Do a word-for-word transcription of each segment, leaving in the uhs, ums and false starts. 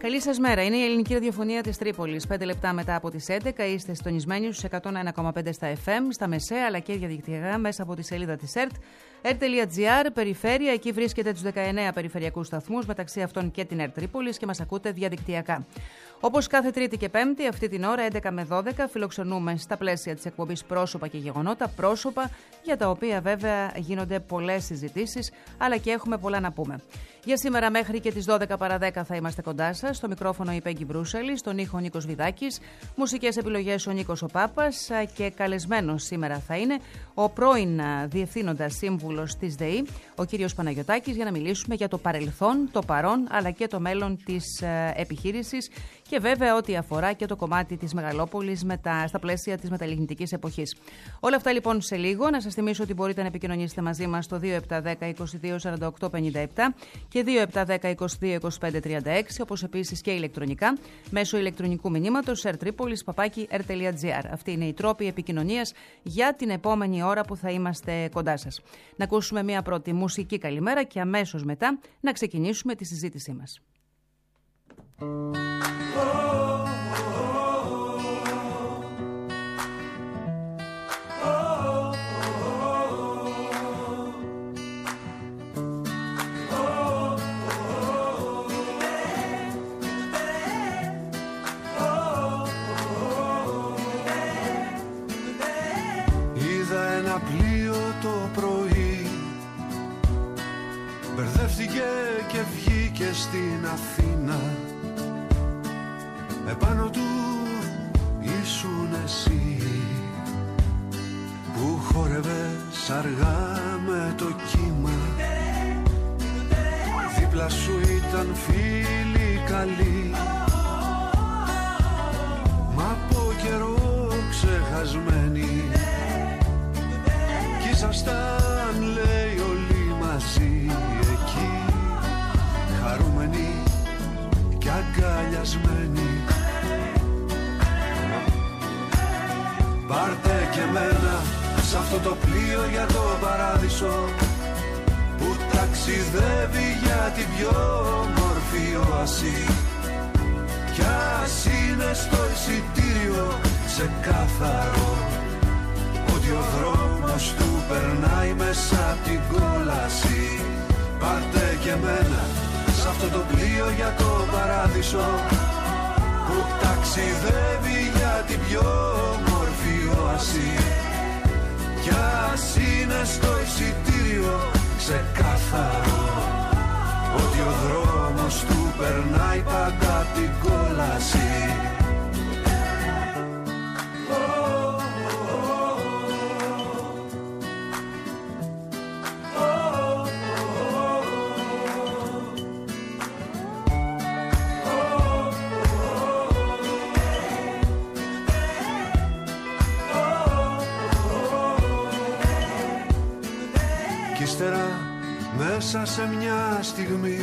Καλή σας μέρα. Είναι η ελληνική ραδιοφωνία της Τρίπολης. Πέντε λεπτά μετά από τις έντεκα είστε συντονισμένοι στους εκατόν ένα κόμμα πέντε στα εφ εμ, στα μεσαία αλλά και διαδικτυακά μέσα από τη σελίδα της ΕΡΤ. ερτ τελεία τζι άρ, περιφέρεια, εκεί βρίσκεται τους δεκαεννέα περιφερειακούς σταθμούς, μεταξύ αυτών και την ΕΡΤ Τρίπολης και μας ακούτε διαδικτυακά. Όπως κάθε Τρίτη και Πέμπτη, αυτή την ώρα έντεκα με δώδεκα, φιλοξενούμε στα πλαίσια της εκπομπής Πρόσωπα και Γεγονότα, πρόσωπα για τα οποία βέβαια γίνονται πολλές συζητήσεις, αλλά και έχουμε πολλά να πούμε. Για σήμερα μέχρι και τις δώδεκα παρά δέκα θα είμαστε κοντά σας. Στο μικρόφωνο η Πέγγι Βρούσελη, στον ήχο Νίκος Βιδάκης, μουσικές επιλογές ο Νίκος ο Πάπας και καλεσμένος σήμερα θα είναι ο πρώην Διευθύνοντας Σύμβουλος της ΔΕΗ, ο κύριος Παναγιωτάκης, για να μιλήσουμε για το παρελθόν, το παρόν αλλά και το μέλλον της επιχείρησης και βέβαια ό,τι αφορά και το κομμάτι της Μεγαλόπολης με τα, στα πλαίσια της μεταλλιγνητικής εποχής. Όλα αυτά λοιπόν σε λίγο. Να σας θυμίσω ότι μπορείτε να επικοινωνήσετε μαζί μας στο δύο επτά δέκα είκοσι δύο σαράντα οκτώ πενήντα επτά και δύο επτά δέκα είκοσι δύο είκοσι πέντε τριάντα έξι, όπως επίσης και ηλεκτρονικά μέσω ηλεκτρονικού μηνύματος ερτρίπολης παπάκι ερτ τελεία τζι άρ. Αυτή είναι η τρόπη επικοινωνίας για την επόμενη ώρα που θα είμαστε κοντά σας. Να ακούσουμε μια πρώτη μουσική καλημέρα και αμέσως μετά να ξεκινήσουμε τη συζήτησή μας. Είδα ένα πλοίο το πρωί, μπερδεύτηκε και βγήκε στην Αθήνα. Επάνω του ήσουν εσύ που χόρευες αργά με το κύμα. Δίπλα σου ήταν φίλοι καλοί, μα από καιρό ξεχασμένοι. Κι ήσασταν λέει όλοι μαζί εκεί, χαρούμενοι κι αγκαλιασμένοι. Πάρτε και μένα σ' αυτό το πλοίο για το παράδεισο που ταξιδεύει για την πιο όμορφη όαση. Κι ας είναι στο εισιτήριο ξεκάθαρο ότι ο δρόμος του περνάει μέσα απ' την κόλαση. Πάρτε και μένα σ' αυτό το πλοίο για το παράδεισο που ταξιδεύει για την πιο όμορφη όαση. Κι ας είναι στο εισιτήριο ξεκάθαρο ότι ο δρόμος του περνάει πάντα απ' την κόλαση. Μέσα σε μια στιγμή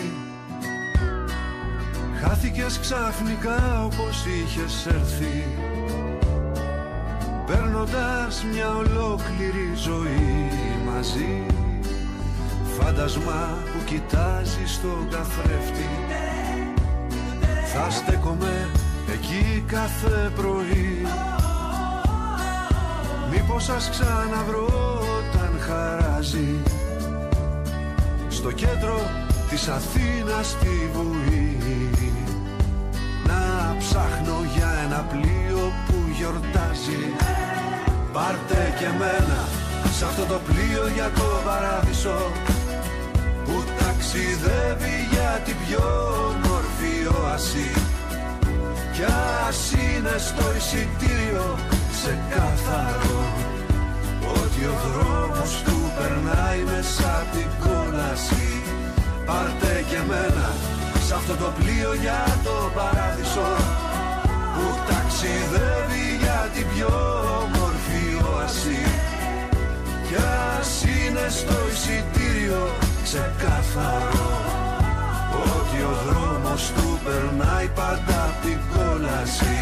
χάθηκες ξαφνικά όπως είχες έρθει, παίρνοντας μια ολόκληρη ζωή μαζί. Φάντασμα που κοιτάζει στον καθρέφτη, θα στέκομαι εκεί κάθε πρωί. Μήπως σας ξαναβρω όταν χαράζει στο κέντρο της Αθήνας στη Βουή, να ψάχνω για ένα πλοίο που γιορτάζει. Πάρτε και μένα σ' αυτό το πλοίο για το παράδεισο που ταξιδεύει για την πιο όμορφη όαση. Κι ας είναι στο εισιτήριο ξεκάθαρο ότι ο δρόμος του περνάει μέσα απ' την κόλαση. Πάρτε και μένα σ' αυτό το πλοίο για το παράδεισο που ταξιδεύει για την πιο όμορφη όαση. Κι ας είναι στο εισιτήριο ξεκάθαρο ότι ο δρόμος του περνάει πάντα απ' την κόλαση.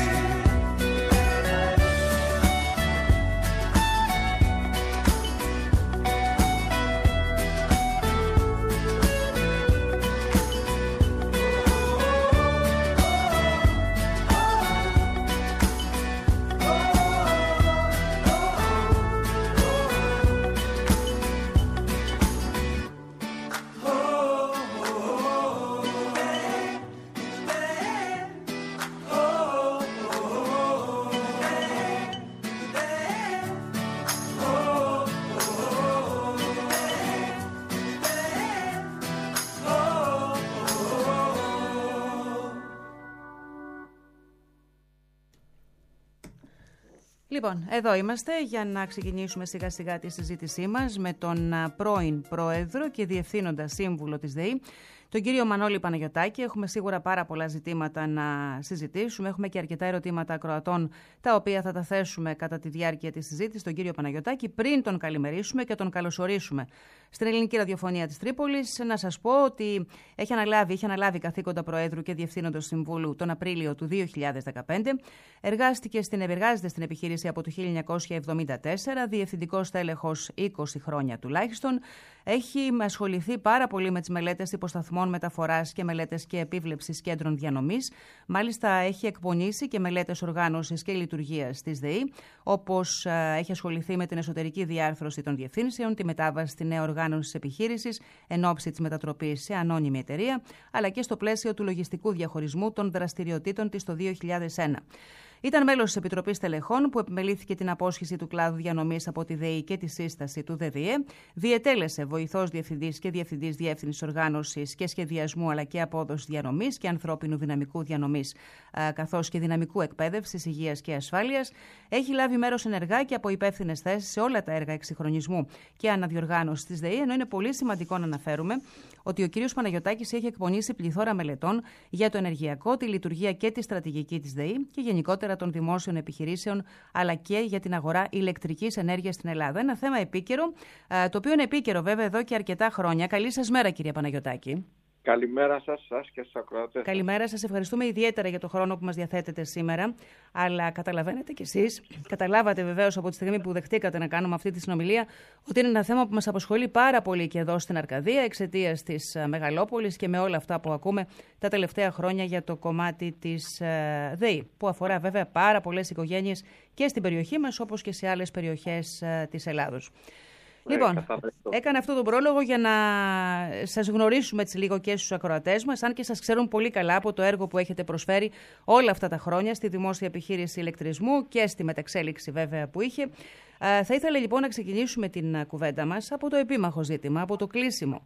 Λοιπόν, εδώ είμαστε για να ξεκινήσουμε σιγά σιγά τη συζήτησή μας με τον πρώην Πρόεδρο και Διευθύνοντα Σύμβουλο της ΔΕΗ, τον κύριο Μανώλη Παναγιωτάκη. Έχουμε σίγουρα πάρα πολλά ζητήματα να συζητήσουμε. Έχουμε και αρκετά ερωτήματα ακροατών, τα οποία θα τα θέσουμε κατά τη διάρκεια της συζήτησης στον κύριο Παναγιωτάκη. Πριν τον καλημερίσουμε και τον καλωσορίσουμε στην Ελληνική Ραδιοφωνία της Τρίπολης, να σας πω ότι έχει αναλάβει, είχε αναλάβει καθήκοντα Προέδρου και Διευθύνοντος Συμβούλου τον Απρίλιο του δύο χιλιάδες δεκαπέντε. Εργάστηκε στην, εργάζεται στην επιχείρηση από το χίλια εννιακόσια εβδομήντα τέσσερα, διευθυντικός τέλεχος είκοσι χρόνια τουλάχιστον. Έχει ασχοληθεί πάρα πολύ με τις μελέτες υποσταθμών μεταφοράς και μελέτες και επίβλεψης κέντρων διανομής. Μάλιστα, έχει εκπονήσει και μελέτες οργάνωσης και λειτουργίας της ΔΕΗ, όπως έχει ασχοληθεί με την εσωτερική διάρθρωση των διευθύνσεων, τη μετάβαση στη νέα οργάνωση της επιχείρησης εν ώψη της μετατροπής σε ανώνυμη εταιρεία, αλλά και στο πλαίσιο του λογιστικού διαχωρισμού των δραστηριοτήτων της το δύο χιλιάδες ένα. Ήταν μέλος της Επιτροπής Τελεχών που επιμελήθηκε την απόσχηση του κλάδου διανομής από τη ΔΕΗ και τη σύσταση του ΔΕΔΙΕ. Διετέλεσε βοηθός διευθυντής και διευθυντής διεύθυνσης οργάνωσης και σχεδιασμού, αλλά και απόδοσης διανομής και ανθρώπινου δυναμικού διανομής, καθώς και δυναμικού εκπαίδευσης, υγείας και ασφάλειας. Έχει λάβει μέρος ενεργά και από υπεύθυνες θέσεις σε όλα τα έργα εξυγχρονισμού και αναδιοργάνωσης της ΔΕΗ, ενώ είναι πολύ σημαντικό να αναφέρουμε ότι ο κ. Παναγιωτάκης έχει εκπονήσει πληθώρα μελετών για το ενεργειακό, τη λειτουργία και τη στρατηγική της ΔΕΗ και γενικότερα των δημόσιων επιχειρήσεων, αλλά και για την αγορά ηλεκτρικής ενέργειας στην Ελλάδα. Ένα θέμα επίκαιρο, το οποίο είναι επίκαιρο βέβαια εδώ και αρκετά χρόνια. Καλή σας μέρα, κυρία Παναγιωτάκη. Καλημέρα σας, σας και στους ακροατές. Καλημέρα σας. Ευχαριστούμε ιδιαίτερα για το χρόνο που μας διαθέτετε σήμερα. Αλλά καταλαβαίνετε κι εσείς, καταλάβατε βεβαίως από τη στιγμή που δεχτήκατε να κάνουμε αυτή τη συνομιλία, ότι είναι ένα θέμα που μας απασχολεί πάρα πολύ και εδώ στην Αρκαδία, εξαιτίας της Μεγαλόπολης και με όλα αυτά που ακούμε τα τελευταία χρόνια για το κομμάτι της ΔΕΗ, που αφορά βέβαια πάρα πολλές οικογένειες και στην περιοχή μας, όπως και σε άλλες περιοχές της Ελλάδος. Λοιπόν, έκανα αυτό τον πρόλογο για να σας γνωρίσουμε έτσι λίγο και στους ακροατές μας, αν και σας ξέρουν πολύ καλά από το έργο που έχετε προσφέρει όλα αυτά τα χρόνια στη δημόσια επιχείρηση ηλεκτρισμού και στη μεταξέλιξη βέβαια που είχε. Θα ήθελα λοιπόν να ξεκινήσουμε την κουβέντα μας από το επίμαχο ζήτημα, από το κλείσιμο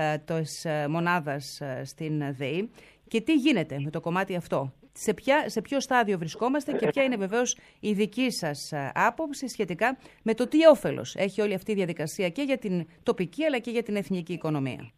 της μονάδας στην ΔΕΗ και τι γίνεται με το κομμάτι αυτό. Σε, ποια, σε ποιο στάδιο βρισκόμαστε και ποια είναι βεβαίως η δική σας άποψη σχετικά με το τι όφελος έχει όλη αυτή η διαδικασία και για την τοπική αλλά και για την εθνική οικονομία.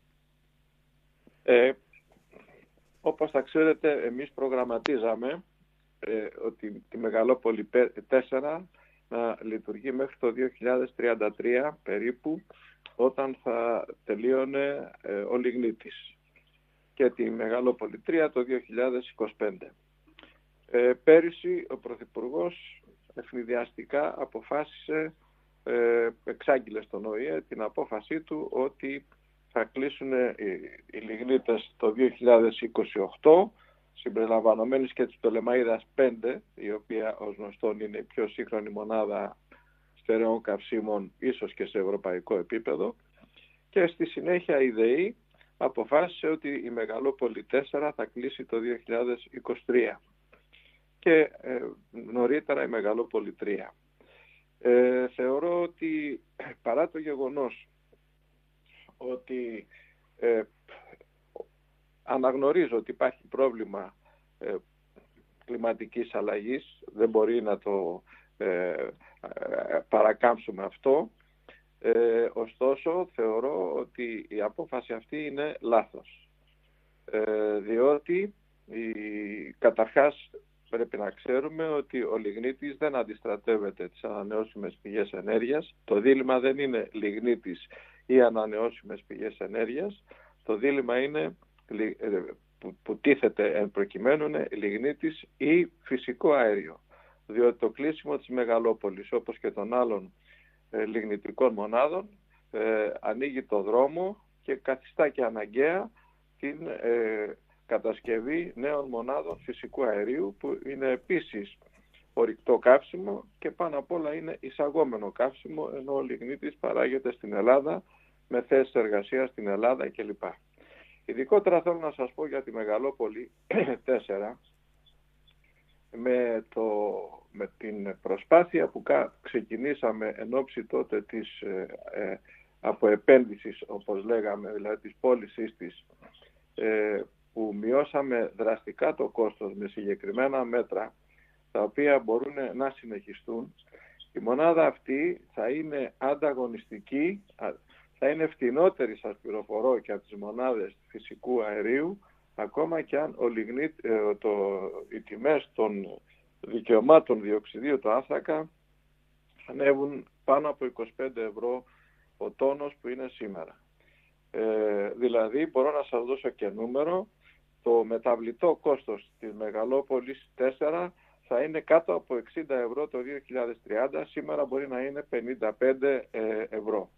Ε, όπως θα ξέρετε, εμείς προγραμματίζαμε ε, ότι τη Μεγαλόπολη τέσσερα να λειτουργεί μέχρι το δύο χιλιάδες τριάντα τρία περίπου, όταν θα τελείωνε ε, ο λιγνίτης, και τη Μεγαλόπολη τρία το δύο χιλιάδες είκοσι πέντε. Ε, πέρυσι ο Πρωθυπουργός ευνηδιαστικά αποφάσισε, ε, εξάγγειλε στον ΟΗΕ την απόφασή του ότι θα κλείσουν οι, οι λιγνίτες το δύο χιλιάδες είκοσι οκτώ, συμπεριλαμβανομένης και της Πτολεμαΐδας πέντε, η οποία ως γνωστόν είναι η πιο σύγχρονη μονάδα στερεών καυσίμων, ίσως και σε ευρωπαϊκό επίπεδο, και στη συνέχεια η ΔΕΗ αποφάσισε ότι η Μεγαλόπολη τέσσερα θα κλείσει το δύο χιλιάδες είκοσι τρία και ε, νωρίτερα η Μεγαλόπολη τρία. Ε, θεωρώ ότι παρά το γεγονός ότι ε, αναγνωρίζω ότι υπάρχει πρόβλημα ε, κλιματικής αλλαγής, δεν μπορεί να το ε, ε, παρακάμψουμε αυτό, Ε, ωστόσο θεωρώ ότι η απόφαση αυτή είναι λάθος, ε, διότι η, καταρχάς πρέπει να ξέρουμε ότι ο λιγνίτης δεν αντιστρατεύεται τις ανανεώσιμες πηγές ενέργειας. Το δίλημμα δεν είναι λιγνίτης ή ανανεώσιμες πηγές ενέργειας. Το δίλημμα είναι, που, που τίθεται εν προκειμένου, είναι λιγνίτης ή φυσικό αέριο, διότι το κλείσιμο της Μεγαλόπολης, όπως και των άλλων ε, λιγνητικών μονάδων, ε, ανοίγει το δρόμο και καθιστά και αναγκαία την ε, κατασκευή νέων μονάδων φυσικού αερίου, που είναι επίσης ορυκτό καύσιμο και πάνω απ' όλα είναι εισαγόμενο καύσιμο, ενώ ο λιγνίτης παράγεται στην Ελλάδα με θέσεις εργασίας στην Ελλάδα κλπ. Ειδικότερα θέλω να σας πω για τη Μεγαλόπολη τέσσερα, με, το, με την προσπάθεια που ξεκινήσαμε εν ώψη τότε της ε, ε, αποεπένδυσης, όπως λέγαμε, δηλαδή της πώλησής της, ε, που μειώσαμε δραστικά το κόστος με συγκεκριμένα μέτρα, τα οποία μπορούν να συνεχιστούν. Η μονάδα αυτή θα είναι ανταγωνιστική, θα είναι φτηνότερη, σας πληροφορώ, και από τις μονάδες φυσικού αερίου, ακόμα και αν ο λιγνίτ, το, οι τιμές των δικαιωμάτων διοξιδίου του άνθρακα ανέβουν πάνω από είκοσι πέντε ευρώ ο τόνος που είναι σήμερα. Ε, δηλαδή, μπορώ να σας δώσω και νούμερο, το μεταβλητό κόστος της Μεγαλόπολης τέσσερα θα είναι κάτω από εξήντα ευρώ το δύο χιλιάδες τριάντα, σήμερα μπορεί να είναι πενήντα πέντε ευρώ.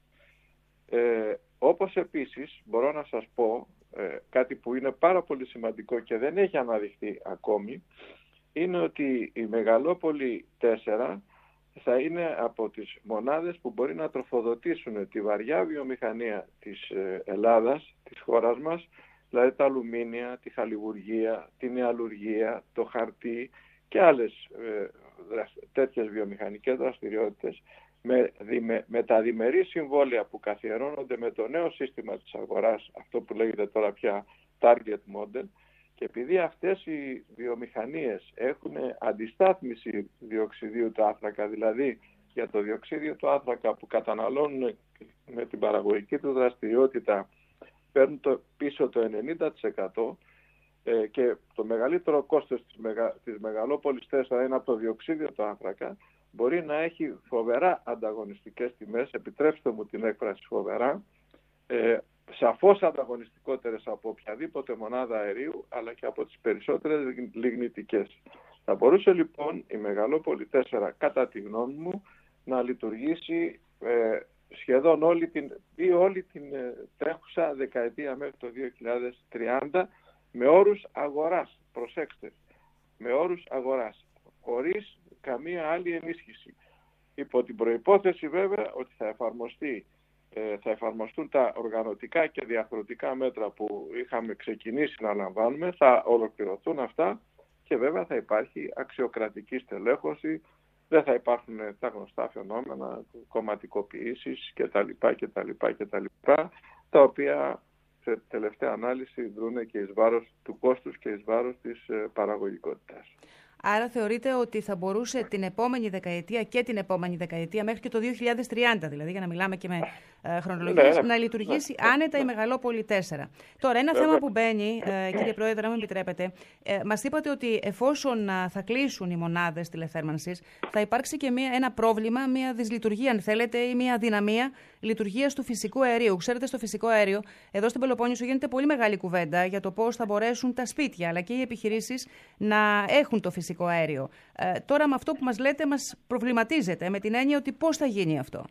Ε, όπως επίσης μπορώ να σας πω ε, κάτι που είναι πάρα πολύ σημαντικό και δεν έχει αναδειχθεί ακόμη, είναι ότι η Μεγαλόπολη τέσσερα θα είναι από τις μονάδες που μπορεί να τροφοδοτήσουν τη βαριά βιομηχανία της Ελλάδας, της χώρας μας, δηλαδή τα αλουμίνια, τη χαλιβουργία, την ιαλουργία, το χαρτί και άλλες ε, τέτοιες βιομηχανικές δραστηριότητες, με, με, με τα διμερεί συμβόλαια που καθιερώνονται με το νέο σύστημα της αγοράς, αυτό που λέγεται τώρα πια target model, και επειδή αυτές οι βιομηχανίες έχουν αντιστάθμιση διοξιδίου του άνθρακα, δηλαδή για το διοξίδιο του άνθρακα που καταναλώνουν με την παραγωγική του δραστηριότητα παίρνουν το, πίσω το ενενήντα τοις εκατό, ε, και το μεγαλύτερο κόστος της, μεγα, της Μεγαλόπολης τέσσερα είναι από το διοξίδιο του άνθρακα, μπορεί να έχει φοβερά ανταγωνιστικές τιμές, επιτρέψτε μου την έκφραση φοβερά, ε, σαφώς ανταγωνιστικότερες από οποιαδήποτε μονάδα αερίου, αλλά και από τις περισσότερες λιγνητικές. Θα μπορούσε λοιπόν η Μεγαλόπολη τέσσερα, κατά τη γνώμη μου, να λειτουργήσει ε, σχεδόν όλη την, ή όλη την ε, τρέχουσα δεκαετία μέχρι το δύο χιλιάδες τριάντα με όρους αγοράς, προσέξτε, με όρους αγοράς, χωρίς καμία άλλη ενίσχυση. Υπό την προϋπόθεση βέβαια ότι θα εφαρμοστεί θα εφαρμοστούν τα οργανωτικά και διαχρονικά μέτρα που είχαμε ξεκινήσει να λαμβάνουμε, θα ολοκληρωθούν αυτά και βέβαια θα υπάρχει αξιοκρατική στελέχωση, δεν θα υπάρχουν τα γνωστά φαινόμενα, κομματικοποιήσεις κτλ. κτλ, κτλ τα οποία σε τελευταία ανάλυση δρούν και εις βάρος του κόστους και εις βάρος της παραγωγικότητας. Άρα θεωρείτε ότι θα μπορούσε την επόμενη δεκαετία και την επόμενη δεκαετία μέχρι και το δύο χιλιάδες τριάντα, δηλαδή για να μιλάμε και με ε, χρονολογίες, ναι, ναι, να λειτουργήσει ναι, άνετα ναι. η Μεγαλόπολη τέσσερα. Τώρα, ένα θέμα που μπαίνει, ε, κύριε Πρόεδρε, αν με επιτρέπετε, ε, μας είπατε ότι εφόσον α, θα κλείσουν οι μονάδες τηλεθέρμανσης, θα υπάρξει και μια, ένα πρόβλημα, μια δυσλειτουργία, αν θέλετε, ή μια αδυναμία λειτουργίας του φυσικού αερίου. Ξέρετε, στο φυσικό αέριο, εδώ στην Πελοπόννησο γίνεται πολύ μεγάλη κουβέντα για το πώς θα μπορέσουν τα σπίτια αλλά και οι επιχειρήσεις να έχουν το φυσικό αέριο. Ε, τώρα με αυτό που μας λέτε μας προβληματίζεται με την έννοια ότι πώς θα γίνει αυτό.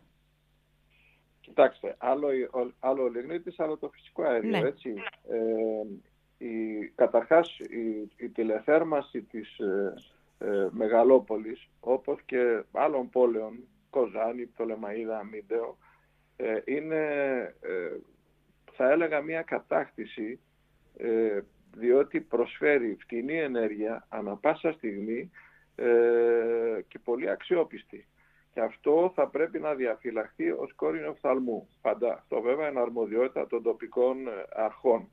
Κοιτάξτε, άλλο, άλλο ο λιγνίτης, άλλο το φυσικό αέριο, ναι. έτσι. Ε, η, καταρχάς η, η τηλεθέρμανση της ε, ε, Μεγαλόπολης, όπως και άλλων πόλεων, Κοζάνη, Πτολεμαΐδα, Αμύντεο, ε, είναι, ε, θα έλεγα, μια κατάκτηση, ε, διότι προσφέρει φτηνή ενέργεια ανα πάσα στιγμή ε, και πολύ αξιόπιστη. Και αυτό θα πρέπει να διαφυλαχθεί ως κόρηνο οφθαλμού. Πάντα. Αυτό βέβαια είναι αρμοδιότητα των τοπικών αρχών.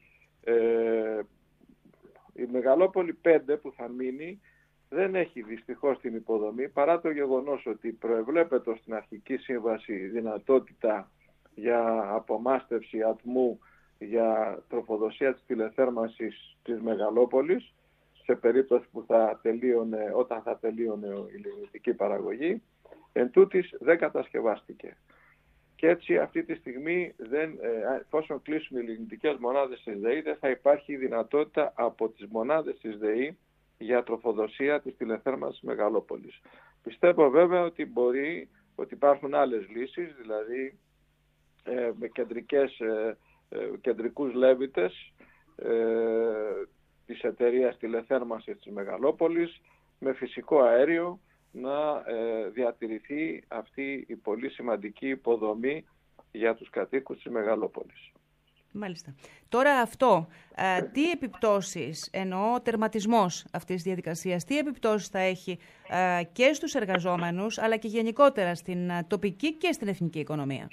Ε, η Μεγαλόπολη πέντε που θα μείνει δεν έχει δυστυχώς την υποδομή, παρά το γεγονός ότι προεβλέπεται στην αρχική σύμβαση δυνατότητα για απομάστευση ατμού για τροφοδοσία της τηλεθέρμανσης της Μεγαλόπολης, σε περίπτωση που θα τελείωνε, όταν θα τελείωνε η λιγνητική παραγωγή, εν τούτης δεν κατασκευάστηκε. Και έτσι αυτή τη στιγμή, δεν, εφόσον κλείσουν οι λιγνητικές μονάδες της ΔΕΗ, δεν θα υπάρχει δυνατότητα από τις μονάδες της ΔΕΗ για τροφοδοσία της τηλεθέρμανσης Μεγαλόπολης. Πιστεύω βέβαια ότι μπορεί, ότι υπάρχουν άλλες λύσεις, δηλαδή ε, με κεντρικές, ε, ε, κεντρικούς λέβητες ε, της εταιρείας τηλεθέρμανσης της Μεγαλόπολης, με φυσικό αέριο, να ε, διατηρηθεί αυτή η πολύ σημαντική υποδομή για τους κατοίκους της Μεγαλόπολης. Μάλιστα. Τώρα αυτό, ε, τι επιπτώσεις, εννοώ τερματισμός αυτής της διαδικασίας, τι επιπτώσεις θα έχει ε, και στους εργαζόμενους, αλλά και γενικότερα στην ε, τοπική και στην εθνική οικονομία?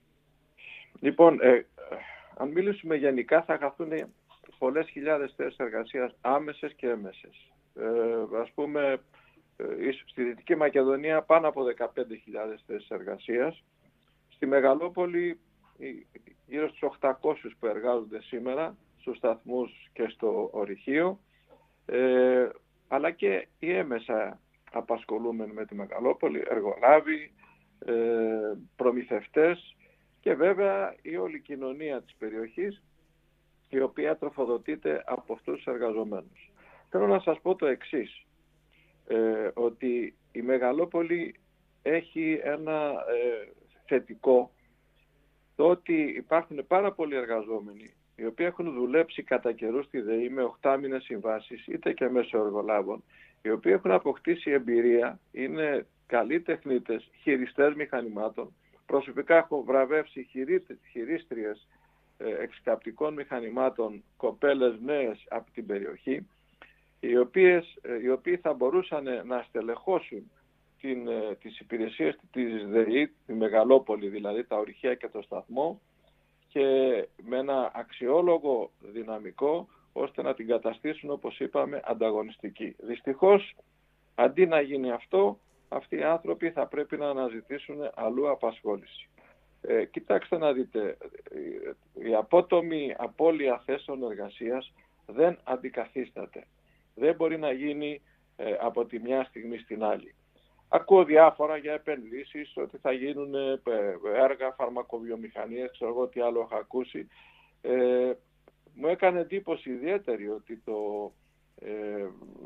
Λοιπόν, ε, αν μιλήσουμε γενικά, θα χαθούν πολλές χιλιάδες θέσεις εργασίας άμεσες και έμεσες. Ε, ας πούμε, στη Δυτική Μακεδονία πάνω από δεκαπέντε χιλιάδες θέσεις εργασίας. Στη Μεγαλόπολη γύρω στους οκτακόσιους που εργάζονται σήμερα στους σταθμούς και στο ορυχείο, ε, αλλά και οι έμεσα απασχολούμενοι με τη Μεγαλόπολη, εργολάβοι, ε, προμηθευτές και βέβαια η όλη κοινωνία της περιοχής, η οποία τροφοδοτείται από αυτούς τους εργαζομένους. Θέλω να σας πω το εξής, ε, ότι η Μεγαλόπολη έχει ένα ε, θετικό, το ότι υπάρχουν πάρα πολλοί εργαζόμενοι οι οποίοι έχουν δουλέψει κατά καιρού στη ΔΕΗ με οχτάμηνες συμβάσεις, είτε και μέσω εργολάβων, οι οποίοι έχουν αποκτήσει εμπειρία, είναι καλοί τεχνίτες, χειριστές μηχανημάτων. Προσωπικά έχω βραβεύσει χειρίστριες εξκαπτικών μηχανημάτων, κοπέλες νέες από την περιοχή, οι, οποίες, οι οποίοι θα μπορούσαν να στελεχώσουν την, τις υπηρεσίες της ΔΕΗ, τη Μεγαλόπολη δηλαδή, τα ορυχεία και το σταθμό, και με ένα αξιόλογο δυναμικό, ώστε να την καταστήσουν, όπως είπαμε, ανταγωνιστική. Δυστυχώς, αντί να γίνει αυτό, αυτοί οι άνθρωποι θα πρέπει να αναζητήσουν αλλού απασχόληση. Ε, κοιτάξτε να δείτε, η απότομη απώλεια θέσεων εργασίας δεν αντικαθίσταται. Δεν μπορεί να γίνει ε, από τη μια στιγμή στην άλλη. Ακούω διάφορα για επενδύσεις, ότι θα γίνουν έργα, φαρμακοβιομηχανίες, ξέρω εγώ τι άλλο έχω ακούσει. Ε, μου έκανε εντύπωση ιδιαίτερη ότι το, ε,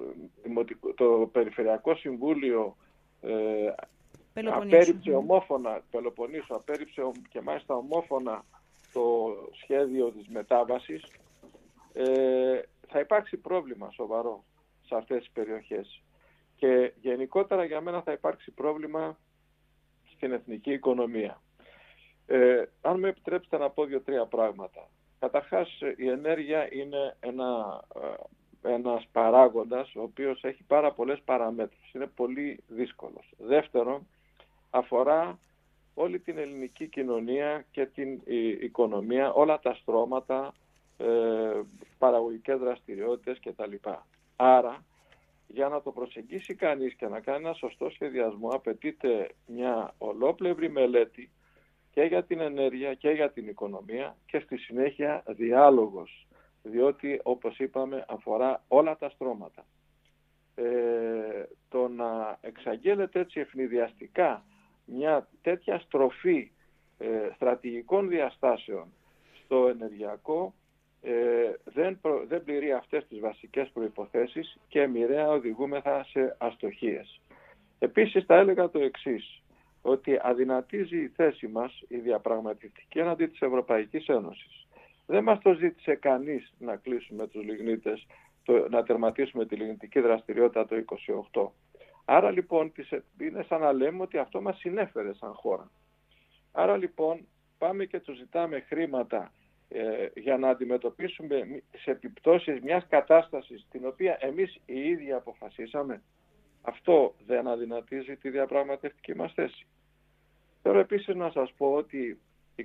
το Περιφερειακό Συμβούλιο ε, απέρριψε ομόφωνα, Πελοποννήσου, απέρριψε και μάλιστα ομόφωνα το σχέδιο της μετάβασης. Ε, θα υπάρξει πρόβλημα σοβαρό σε αυτές τις περιοχές. Και γενικότερα για μένα θα υπάρξει πρόβλημα στην εθνική οικονομία. Ε, αν με επιτρέψετε να πω δύο-τρία πράγματα. Καταρχάς, η ενέργεια είναι ένα, ένας παράγοντας ο οποίος έχει πάρα πολλές παραμέτρους. Είναι πολύ δύσκολος. Δεύτερον, αφορά όλη την ελληνική κοινωνία και την οικονομία, όλα τα στρώματα, ε, παραγωγικές δραστηριότητες κτλ. Άρα, για να το προσεγγίσει κανείς και να κάνει ένα σωστό σχεδιασμό, απαιτείται μια ολόπλευρη μελέτη και για την ενέργεια και για την οικονομία και στη συνέχεια διάλογος, διότι όπως είπαμε αφορά όλα τα στρώματα. Ε, το να εξαγγέλλεται έτσι ευνηδιαστικά μια τέτοια στροφή ε, στρατηγικών διαστάσεων στο ενεργειακό Ε, δεν, προ, δεν πληρεί αυτές τις βασικές προϋποθέσεις και μοιραία οδηγούμεθα σε αστοχίες. Επίσης θα έλεγα το εξής, ότι αδυνατίζει η θέση μας η διαπραγματευτική έναντι της Ευρωπαϊκής Ένωσης. Δεν μας το ζήτησε κανείς να κλείσουμε τους λιγνίτες, το, να τερματίσουμε τη λιγνητική δραστηριότητα το είκοσι οκτώ. Άρα λοιπόν είναι σαν να λέμε ότι αυτό μας συνέφερε σαν χώρα. Άρα λοιπόν πάμε και του ζητάμε χρήματα για να αντιμετωπίσουμε τις επιπτώσεις μιας κατάστασης την οποία εμείς οι ίδιοι αποφασίσαμε. Αυτό δεν αδυνατίζει τη διαπραγματευτική μας θέση. Θέλω επίσης να σας πω ότι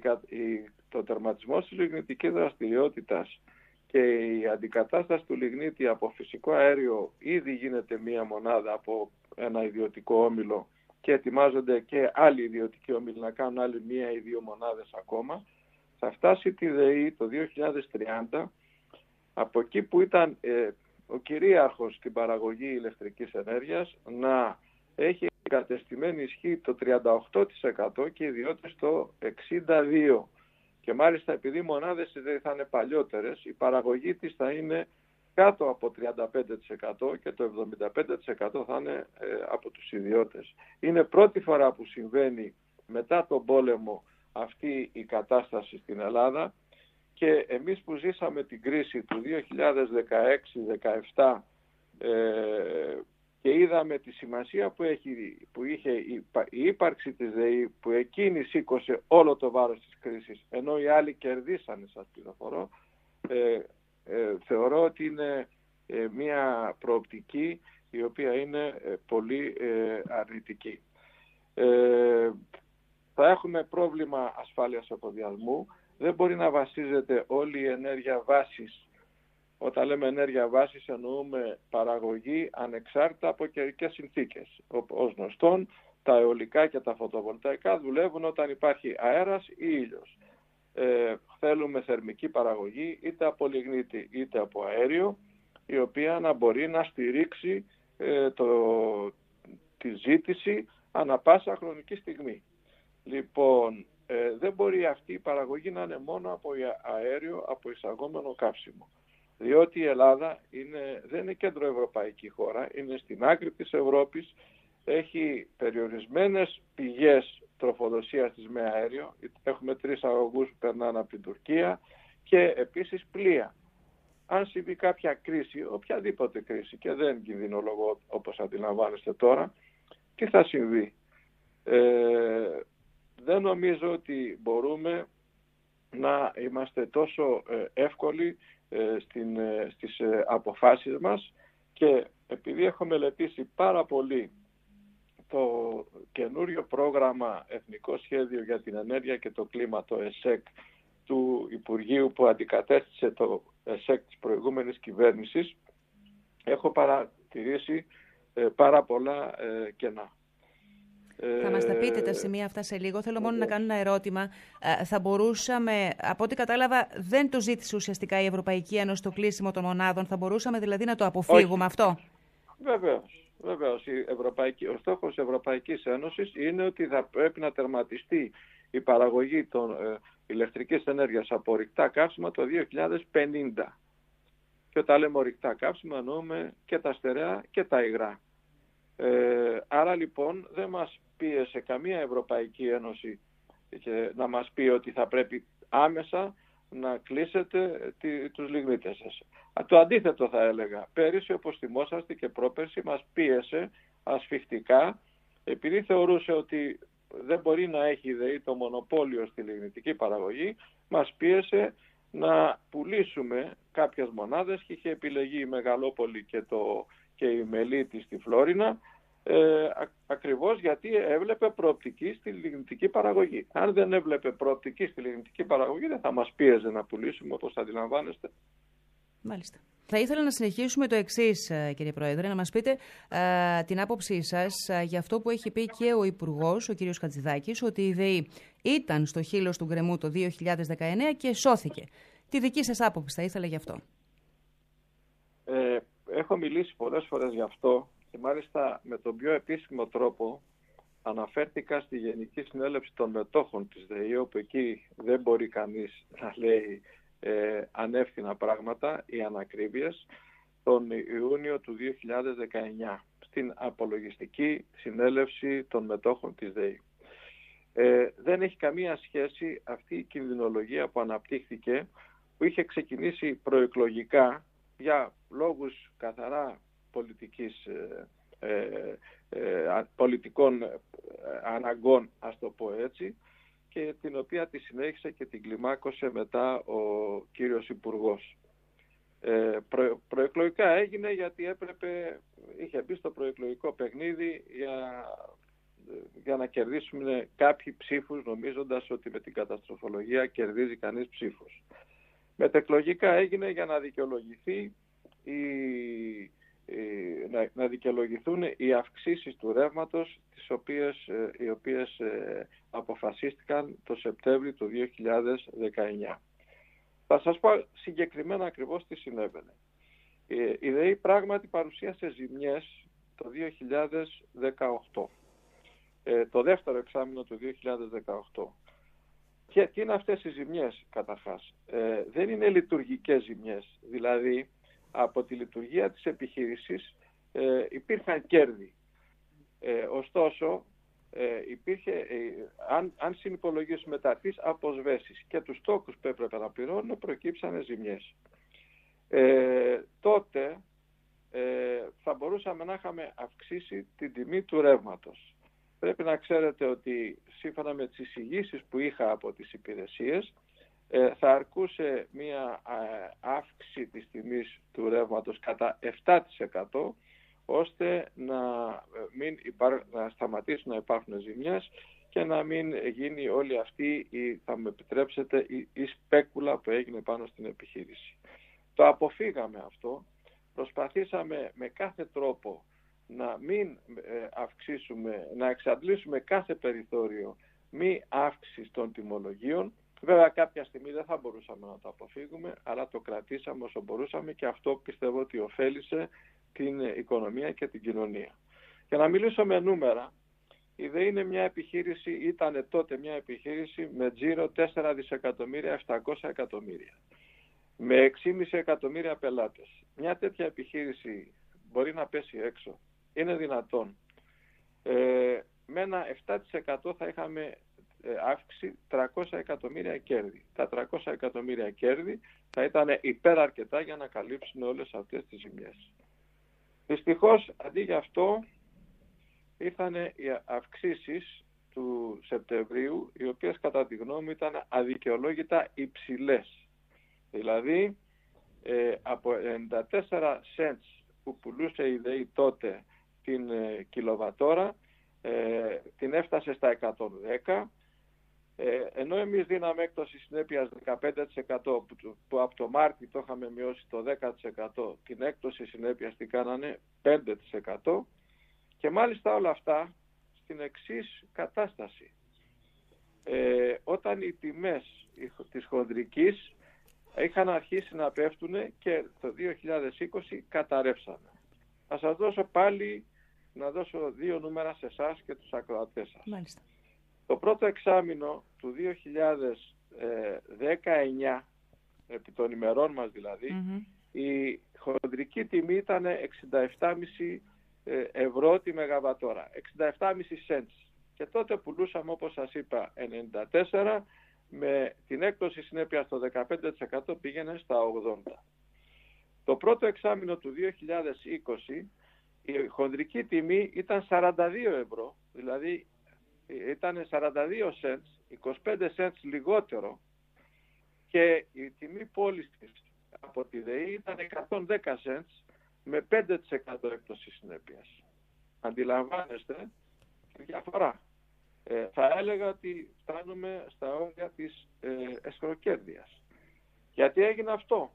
το τερματισμό της λιγνητικής δραστηριότητας και η αντικατάσταση του λιγνίτη από φυσικό αέριο ήδη γίνεται μία μονάδα από ένα ιδιωτικό όμιλο και ετοιμάζονται και άλλοι ιδιωτικοί όμιλοι να κάνουν άλλη μία ή δύο μονάδες ακόμα. Θα φτάσει τη ΔΕΗ το δύο χιλιάδες τριάντα από εκεί που ήταν ε, ο κυρίαρχος στην παραγωγή ηλεκτρικής ενέργειας να έχει εγκατεστημένη ισχύ το τριάντα οκτώ τοις εκατό και οι ιδιώτες το εξήντα δύο τοις εκατό. Και μάλιστα επειδή οι μονάδες ΔΕΗ θα είναι παλιότερες, η παραγωγή της θα είναι κάτω από τριάντα πέντε τοις εκατό και το εβδομήντα πέντε τοις εκατό θα είναι ε, από τους ιδιώτες. Είναι πρώτη φορά που συμβαίνει μετά τον πόλεμο αυτή η κατάσταση στην Ελλάδα και εμείς που ζήσαμε την κρίση του δύο χιλιάδες δεκαέξι δεκαεπτά ε, και είδαμε τη σημασία που, έχει, που είχε η, η ύπαρξη της ΔΕΗ, που εκείνη σήκωσε όλο το βάρος της κρίσης ενώ οι άλλοι κερδίσανε, σας πληροφορώ, ε, ε, θεωρώ ότι είναι ε, μια προοπτική η οποία είναι ε, πολύ ε, αρνητική. Ε, Θα έχουμε πρόβλημα ασφάλειας εφοδιασμού. Δεν μπορεί να βασίζεται όλη η ενέργεια βάσης Όταν λέμε ενέργεια βάσης εννοούμε παραγωγή ανεξάρτητα από καιρικές συνθήκες. Ως γνωστόν, τα αιωλικά και τα φωτοβολταϊκά δουλεύουν όταν υπάρχει αέρας ή ήλιος. Ε, θέλουμε θερμική παραγωγή είτε από λιγνίτη είτε από αέριο, η οποία να μπορεί να στηρίξει ε, το, τη ζήτηση ανα πάσα χρονική στιγμή. Λοιπόν, ε, δεν μπορεί αυτή η παραγωγή να είναι μόνο από αέριο, από εισαγόμενο καύσιμο. Διότι η Ελλάδα είναι, δεν είναι κεντροευρωπαϊκή χώρα, είναι στην άκρη της Ευρώπης, έχει περιορισμένες πηγές τροφοδοσίας της με αέριο, έχουμε τρεις αγωγούς που περνάνε από την Τουρκία και επίσης πλοία. Αν συμβεί κάποια κρίση, οποιαδήποτε κρίση, και δεν κινδυνολογώ όπως αντιλαμβάνεστε τώρα, τι θα συμβεί? Ε, δεν νομίζω ότι μπορούμε να είμαστε τόσο εύκολοι στην, στις αποφάσεις μας, και επειδή έχω μελετήσει πάρα πολύ το καινούριο πρόγραμμα Εθνικό Σχέδιο για την Ενέργεια και το Κλίμα, το ΕΣΕΚ, του Υπουργείου που αντικατέστησε το ΕΣΕΚ της προηγούμενης κυβέρνησης, έχω παρατηρήσει πάρα πολλά κενά. Θα μας τα πείτε τα σημεία αυτά σε λίγο. Θέλω μόνο να κάνω ένα ερώτημα. Θα μπορούσαμε, από ό,τι κατάλαβα, δεν το ζήτησε ουσιαστικά η Ευρωπαϊκή Ένωση το κλείσιμο των μονάδων. Θα μπορούσαμε δηλαδή να το αποφύγουμε? Όχι. Αυτό? Βεβαίως. Βεβαίως. Η Ευρωπαϊκή, ο στόχος της Ευρωπαϊκής Ένωσης είναι ότι θα πρέπει να τερματιστεί η παραγωγή των ε, ηλεκτρικής ενέργειας από ορυκτά καύσιμα το δύο χιλιάδες πενήντα. Και όταν λέμε ορυκτά καύσιμα εννοούμε και τα στερεά και τα υγρά. Ε, άρα λοιπόν δεν μας πίεσε καμία Ευρωπαϊκή Ένωση και να μας πει ότι θα πρέπει άμεσα να κλείσετε τη, τους λιγνίτες σας. Το αντίθετο θα έλεγα. Πέρυσι, όπως θυμόσαστε, και πρόπερσι μας πίεσε ασφιχτικά, επειδή θεωρούσε ότι δεν μπορεί να έχει ΔΕΗ το μονοπόλιο στη λιγνητική παραγωγή, μας πίεσε να πουλήσουμε κάποιες μονάδες και είχε επιλεγεί η Μεγαλόπολη και, το, και η Μελίτη στη Φλόρινα, ε, α, ακριβώς γιατί έβλεπε προοπτική στη λιγνητική παραγωγή. Αν δεν έβλεπε προοπτική στη λιγνητική παραγωγή, δεν θα μας πίεζε να πουλήσουμε, όπως αντιλαμβάνεστε. Μάλιστα. Θα ήθελα να συνεχίσουμε το εξής, κύριε Πρόεδρε, να μας πείτε α, την άποψή σας α, για αυτό που έχει πει και ο Υπουργός, ο κύριος Χατζηδάκης, ότι η ΔΕΗ ήταν στο χείλος του γκρεμού το δύο χιλιάδες δεκαεννέα και σώθηκε. Τη δική σας άποψη θα ήθελα γι' αυτό. Ε, έχω μιλήσει πολλές φορές γι' αυτό και μάλιστα με τον πιο επίσημο τρόπο αναφέρθηκα στη Γενική Συνέλευση των Μετόχων της ΔΕΗ, όπου εκεί δεν μπορεί κανείς να λέει Ε, ανεύθυνα πράγματα ή ανακρίβειες, τον Ιούνιο του δύο χιλιάδες δεκαεννέα στην απολογιστική συνέλευση των μετόχων της ΔΕΗ. Ε, δεν έχει καμία σχέση αυτή η κινδυνολογία που αναπτύχθηκε, που είχε ξεκινήσει προεκλογικά για λόγους καθαρά πολιτικής, ε, ε, ε, πολιτικών αναγκών, ας το πω έτσι, και την οποία τη συνέχισε και την κλιμάκωσε μετά ο κύριος Υπουργός. Ε, προ, προεκλογικά έγινε γιατί έπρεπε, είχε μπει στο προεκλογικό παιχνίδι για, για να κερδίσουμε κάποιοι ψήφους, νομίζοντας ότι με την καταστροφολογία κερδίζει κανείς ψήφους. Μετεκλογικά έγινε για να δικαιολογηθεί η, Να, να δικαιολογηθούν οι αυξήσεις του ρεύματος, τις οποίες, οι οποίες ε, αποφασίστηκαν το Σεπτέμβριο του δύο χιλιάδες δεκαεννέα. Θα σας πω συγκεκριμένα ακριβώς τι συνέβαινε. Ε, η ΔΕΗ πράγματι παρουσίασε ζημιές το δύο χιλιάδες δεκαοκτώ, ε, το δεύτερο εξάμηνο του δύο χιλιάδες δεκαοκτώ. Και τι είναι αυτές οι ζημιές καταρχάς? Ε, δεν είναι λειτουργικές ζημιές, δηλαδή από τη λειτουργία της επιχείρησης ε, υπήρχαν κέρδη. Ε, ωστόσο, ε, υπήρχε, ε, αν, αν συνυπολογίσουμε τα τις αποσβέσεις και τους τόκους που έπρεπε να πληρώνουν, προκύψανε ζημιές. Ε, τότε ε, θα μπορούσαμε να είχαμε αυξήσει την τιμή του ρεύματος. Πρέπει να ξέρετε ότι σύμφωνα με τις εισηγήσεις που είχα από τις υπηρεσίες, θα αρκούσε μία αύξηση της τιμής του ρεύματος κατά επτά τοις εκατό, ώστε να, μην υπάρ, να σταματήσουν να υπάρχουν ζημιές και να μην γίνει όλη αυτή η, θα με επιτρέψετε, η, η σπέκουλα που έγινε πάνω στην επιχείρηση. Το αποφύγαμε αυτό. Προσπαθήσαμε με κάθε τρόπο να μην αυξήσουμε, να εξαντλήσουμε κάθε περιθώριο μη αύξηση των τιμολογίων. Βέβαια κάποια στιγμή δεν θα μπορούσαμε να το αποφύγουμε, αλλά το κρατήσαμε όσο μπορούσαμε και αυτό πιστεύω ότι ωφέλισε την οικονομία και την κοινωνία. Για να μιλήσω με νούμερα, η ΔΕΗ είναι μια επιχείρηση, ήταν τότε μια επιχείρηση με τζίρο τέσσερα δισεκατομμύρια επτακόσια εκατομμύρια, με έξι κόμμα πέντε εκατομμύρια πελάτες. Μια τέτοια επιχείρηση μπορεί να πέσει έξω. Είναι δυνατόν. Ε, με ένα επτά τοις εκατό θα είχαμε αύξηση τριακόσια εκατομμύρια κέρδη. Τα τριακόσια εκατομμύρια κέρδη θα ήταν υπεραρκετά για να καλύψουν όλες αυτές τις ζημιές. Δυστυχώς, αντί για αυτό, ήρθαν οι αυξήσεις του Σεπτεμβρίου, οι οποίες κατά τη γνώμη μου ήταν αδικαιολόγητα υψηλές. Δηλαδή, ε, από ενενήντα τέσσερα cents που πουλούσε η ΔΕΗ τότε την ε, κιλοβατόρα, ε, την έφτασε στα εκατόν δέκα, ε, ενώ εμείς δίναμε έκπτωση συνέπειας δεκαπέντε τοις εκατό που, που από το Μάρτι το είχαμε μειώσει το δέκα τοις εκατό, την έκπτωση συνέπειας τι κάνανε πέντε τοις εκατό, και μάλιστα όλα αυτά στην εξής κατάσταση. Ε, όταν οι τιμές της χονδρικής είχαν αρχίσει να πέφτουν και το δύο χιλιάδες είκοσι καταρρεύσανε. Θα σας δώσω πάλι, να δώσω δύο νούμερα σε εσάς και τους ακροατές σας. Μάλιστα. Το πρώτο εξάμηνο του δύο χιλιάδες δεκαεννιά, επί των ημερών μας δηλαδή, mm-hmm. η χονδρική τιμή ήταν εξήντα επτά κόμμα πέντε ευρώ τη μεγαβατόρα, εξήντα επτά κόμμα πέντε cents. Και τότε πουλούσαμε, όπως σας είπα, ενενήντα τέσσερα, με την έκπτωση συνέπεια στο δεκαπέντε τοις εκατό πήγαινε στα ογδόντα. Το πρώτο εξάμηνο του δύο χιλιάδες είκοσι η χονδρική τιμή ήταν σαράντα δύο ευρώ, δηλαδή ήταν σαράντα δύο cents, είκοσι πέντε cents λιγότερο, και η τιμή πώλησης από τη ΔΕΗ ήταν εκατόν δέκα cents με πέντε τοις εκατό έκπτωση συνέπειας. Αντιλαμβάνεστε τη διαφορά. Ε, θα έλεγα ότι φτάνουμε στα όρια της ε, εσχροκέρδειας. Γιατί έγινε αυτό?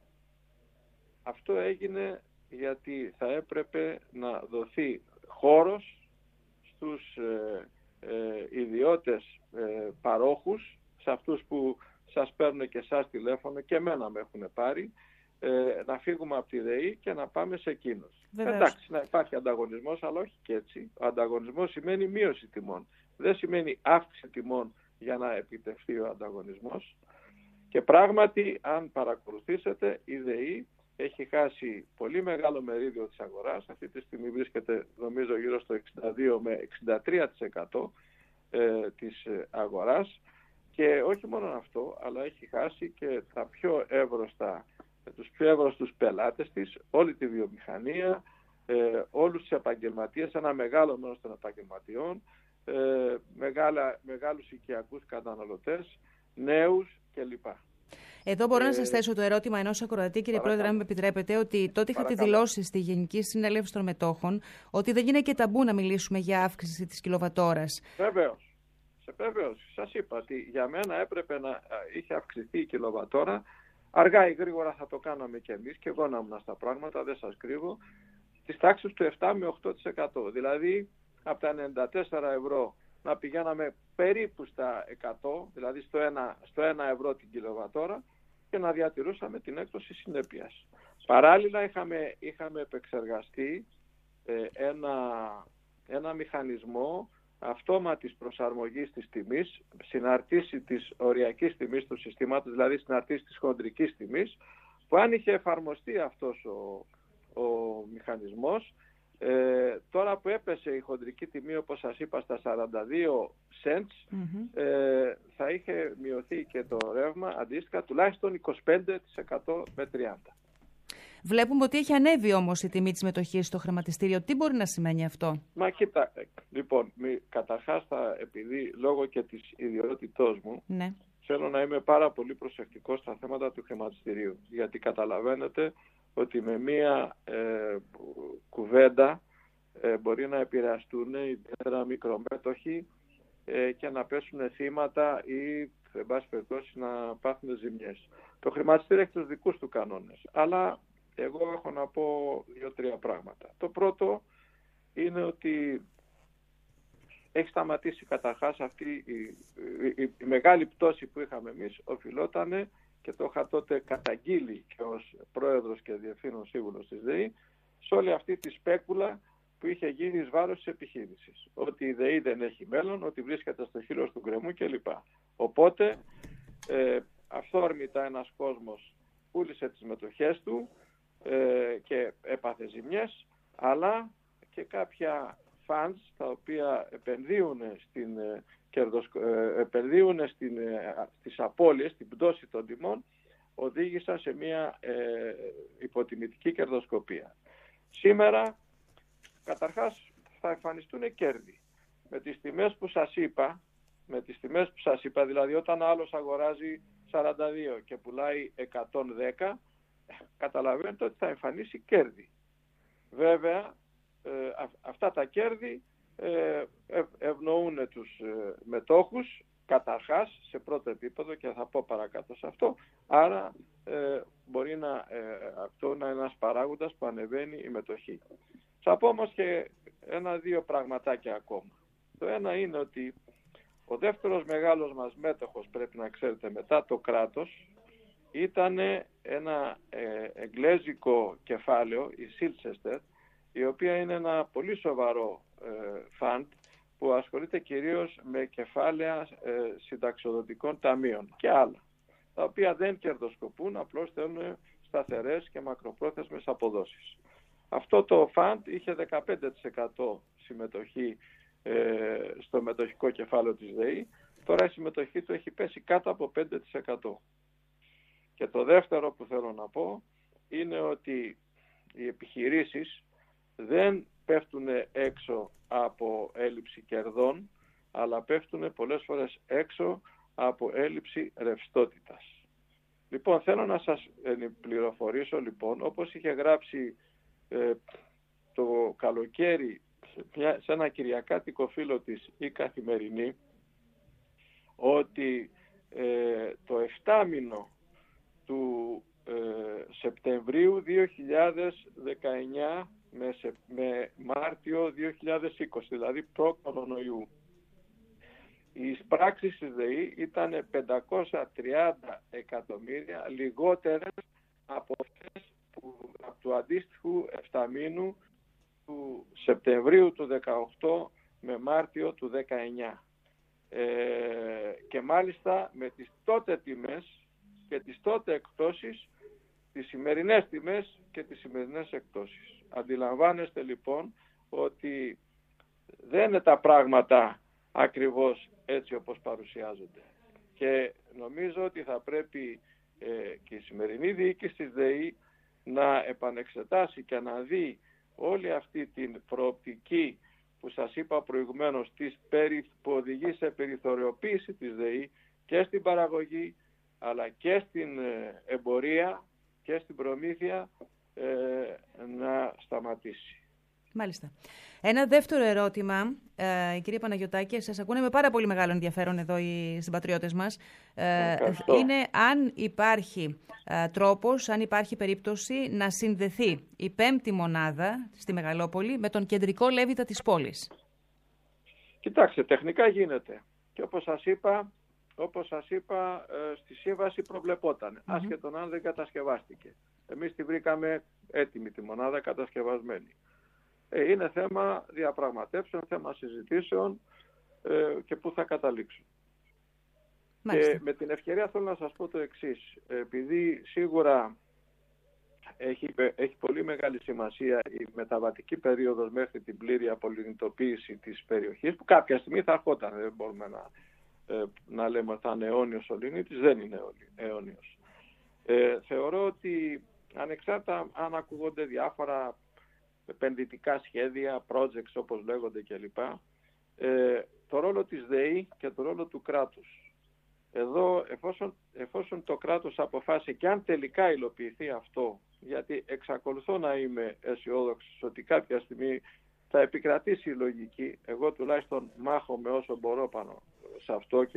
Αυτό έγινε γιατί θα έπρεπε να δοθεί χώρος στους ε, ε, ιδιώτες ε, παρόχους, σε αυτούς που σας παίρνουν και εσάς τηλέφωνο και εμένα με έχουν πάρει, ε, να φύγουμε από τη ΔΕΗ και να πάμε σε εκείνους. Εντάξει, να υπάρχει ανταγωνισμός, αλλά όχι και έτσι. Ο ανταγωνισμός σημαίνει μείωση τιμών. Δεν σημαίνει αύξηση τιμών για να επιτευχθεί ο ανταγωνισμός. Και πράγματι, αν παρακολουθήσετε, η ΔΕΗ έχει χάσει πολύ μεγάλο μερίδιο της αγοράς. Αυτή τη στιγμή βρίσκεται, νομίζω, γύρω στο εξήντα δύο με εξήντα τρία τοις εκατό ε, της αγοράς. Και όχι μόνο αυτό, αλλά έχει χάσει και τα πιο εύρωστα, τους πιο εύρωστους πελάτες της, όλη τη βιομηχανία, ε, όλους τους επαγγελματίες, ένα μεγάλο μέρος των επαγγελματιών, ε, μεγάλα, μεγάλους οικιακούς καταναλωτές, νέους κλπ. Εδώ μπορώ ε, να σας θέσω το ερώτημα ενός ακροατή, κύριε Πρόεδρε, αν με επιτρέπετε, ότι τότε είχατε δηλώσει στη Γενική Συνέλευση των Μετόχων ότι δεν είναι και ταμπού να μιλήσουμε για αύξηση της κιλοβατόρας. Βεβαίως. Βεβαίως. Σας είπα ότι για μένα έπρεπε να είχε αυξηθεί η κιλοβατόρα. Αργά ή γρήγορα θα το κάναμε κι εμείς, και εγώ να ήμουν στα πράγματα, δεν σας κρύβω, στις τάξεις του επτά με οκτώ τοις εκατό. Δηλαδή από τα ενενήντα τέσσερα ευρώ να πηγαίναμε περίπου στα εκατό, δηλαδή στο ένα, στο ένα ευρώ την κιλοβατόρα, και να διατηρούσαμε την έκπτωση συνέπειας. Παράλληλα είχαμε, είχαμε επεξεργαστεί ε, ένα, ένα μηχανισμό αυτόματης προσαρμογής της τιμής, συναρτήσει της οριακής τιμής του συστήματος, δηλαδή συναρτήσει της χοντρικής τιμής, που αν είχε εφαρμοστεί αυτός ο, ο μηχανισμός, ε, τώρα που έπεσε η χοντρική τιμή, όπως σας είπα, στα σαράντα δύο cents, mm-hmm. ε, θα είχε μειωθεί και το ρεύμα αντίστοιχα τουλάχιστον είκοσι πέντε τοις εκατό με τριάντα τοις εκατό. Βλέπουμε ότι έχει ανέβει όμως η τιμή της μετοχής στο χρηματιστήριο. Τι μπορεί να σημαίνει αυτό? Μα κοίτα, λοιπόν, καταρχάς, θα, επειδή λόγω και της ιδιότητός μου, ναι, θέλω να είμαι πάρα πολύ προσεκτικός στα θέματα του χρηματιστηρίου. Γιατί καταλαβαίνετε ότι με μία ε, κουβέντα ε, μπορεί να επηρεαστούν ιδιαίτερα μικρομέτοχοι ε, και να πέσουν θύματα ή, εν πάση περιπτώσει, να πάθουν ζημιές. Το χρηματιστήριο έχει τους δικούς του κανόνες. Αλλά εγώ έχω να πω δύο-τρία πράγματα. Το πρώτο είναι ότι έχει σταματήσει καταρχάς αυτή η, η, η, η μεγάλη πτώση που είχαμε εμείς, οφειλότανε, και το είχα τότε καταγγείλει και ως πρόεδρος και διευθύνων σύμβουλος της ΔΕΗ, σε όλη αυτή τη σπέκουλα που είχε γίνει εις βάρος της επιχείρησης. Ότι η ΔΕΗ δεν έχει μέλλον, ότι βρίσκεται στο χείλος του γκρεμού κλπ. Οπότε, ε, αυθόρμητα ένας κόσμος πούλησε τις μετοχές του ε, και έπαθε ζημιές, αλλά και κάποια funds τα οποία επενδύουν, στην, ε, κερδος, ε, επενδύουν στην, ε, στις απώλειες, στην πτώση των τιμών, οδήγησαν σε μια ε, υποτιμητική κερδοσκοπία. Σήμερα, καταρχάς, θα εμφανιστούν κέρδη. Με τις τιμές που σας είπα, με τις τιμές που σας είπα, δηλαδή όταν άλλος αγοράζει σαράντα δύο και πουλάει εκατόν δέκα, καταλαβαίνετε ότι θα εμφανίσει κέρδη. Βέβαια, ε, αυτά τα κέρδη ε, ευνοούν τους ε, μετόχους, καταρχάς, σε πρώτο επίπεδο, και θα πω παρακάτω σε αυτό, άρα ε, μπορεί να, ε, αυτό να είναι ένας παράγοντας που ανεβαίνει η μετοχή. Θα πω όμως και ένα-δύο πραγματάκια ακόμα. Το ένα είναι ότι ο δεύτερος μεγάλος μας μέτοχος, πρέπει να ξέρετε, μετά το κράτος, ήταν ένα ε, εγγλέζικο κεφάλαιο, η Silchester, η οποία είναι ένα πολύ σοβαρό ε, φαντ που ασχολείται κυρίως με κεφάλαια ε, συνταξιοδοτικών ταμείων και άλλα, τα οποία δεν κερδοσκοπούν, απλώς θέλουν σταθερές και μακροπρόθεσμες αποδόσεις. Αυτό το φαντ είχε δεκαπέντε τοις εκατό συμμετοχή ε, στο μετοχικό κεφάλαιο της ΔΕΗ, τώρα η συμμετοχή του έχει πέσει κάτω από πέντε τοις εκατό. Και το δεύτερο που θέλω να πω είναι ότι οι επιχειρήσεις δεν πέφτουν έξω από έλλειψη κερδών, αλλά πέφτουν πολλές φορές έξω από έλλειψη ρευστότητας. Λοιπόν, θέλω να σας πληροφορήσω, λοιπόν, όπως είχε γράψει ε, το καλοκαίρι σε, σε ένα κυριακάτικο φύλλο της η Καθημερινή, ότι ε, το εφτάμηνο του ε, Σεπτεμβρίου δύο χιλιάδες δεκαεννιά με, σε, με Μάρτιο δύο χιλιάδες είκοσι, δηλαδή προ-κορονοϊού, οι εισπράξεις της ΔΕΗ ήταν πεντακόσια τριάντα εκατομμύρια λιγότερες από αυτές που, από του αντίστοιχου εφταμήνου του Σεπτεμβρίου του δεκαοκτώ με Μάρτιο του δεκαεννιά. Ε, και μάλιστα με τις τότε τιμές και τις τότε εκπτώσεις, τις σημερινές τιμές και τις σημερινές εκπτώσεις. Αντιλαμβάνεστε λοιπόν ότι δεν είναι τα πράγματα ακριβώς έτσι όπως παρουσιάζονται. Και νομίζω ότι θα πρέπει ε, και η σημερινή διοίκηση της ΔΕΗ να επανεξετάσει και να δει όλη αυτή την προοπτική που σας είπα προηγουμένως, της περι, που οδηγεί σε περιθωριοποίηση της ΔΕΗ και στην παραγωγή αλλά και στην εμπορία και στην προμήθεια, ε, να σταματήσει. Μάλιστα. Ένα δεύτερο ερώτημα, ε, κύριε Παναγιωτάκη, σας ακούνε με πάρα πολύ μεγάλο ενδιαφέρον εδώ οι συμπατριώτες μας. Ε, είναι αν υπάρχει ε, τρόπος, αν υπάρχει περίπτωση να συνδεθεί η πέμπτη μονάδα στη Μεγαλόπολη με τον κεντρικό Λέβητα της πόλης. Κοιτάξτε, τεχνικά γίνεται. Και όπως σας είπα, όπως σας είπα ε, στη σύμβαση προβλεπόταν, mm-hmm. άσχετον αν δεν κατασκευάστηκε. Εμείς τη βρήκαμε έτοιμη τη μονάδα, κατασκευασμένη. Ε, είναι θέμα διαπραγματεύσεων, θέμα συζητήσεων ε, και πού θα καταλήξουν. Και με την ευκαιρία θέλω να σας πω το εξής. Επειδή σίγουρα έχει, έχει πολύ μεγάλη σημασία η μεταβατική περίοδος μέχρι την πλήρη απολιγνητοποίηση της περιοχής, που κάποια στιγμή θα ερχόταν, δεν μπορούμε να, ε, να λέμε ότι θα είναι αιώνιος ο λιγνίτης, δεν είναι αιώνιος. Ε, θεωρώ ότι ανεξάρτητα αν ακούγονται διάφορα επενδυτικά σχέδια, projects όπως λέγονται κλπ. Ε, το ρόλο της ΔΕΗ και το ρόλο του κράτους. Εδώ εφόσον, εφόσον το κράτος αποφάσισε και αν τελικά υλοποιηθεί αυτό, γιατί εξακολουθώ να είμαι αισιόδοξος ότι κάποια στιγμή θα επικρατήσει η λογική, εγώ τουλάχιστον μάχομαι όσο μπορώ πάνω σε αυτό και